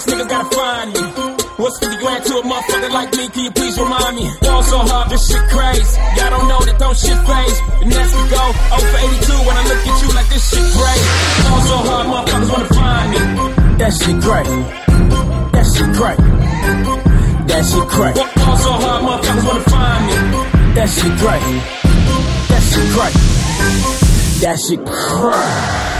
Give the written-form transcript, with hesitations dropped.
first niggas gotta find me. What's 50 grand to a motherfucker like me? Can you please remind me? Ball so hard, this shit crazy. Y'all don't know that don't shit phase. The next we go 0 for 82 when I look at you like this shit crazy. Ball so hard, motherfuckers wanna find me. That shit crazy. That shit crazy. That shit crazy. Ball so hard, motherfuckers wanna find me. That shit crazy. That shit crazy. That shit crazy.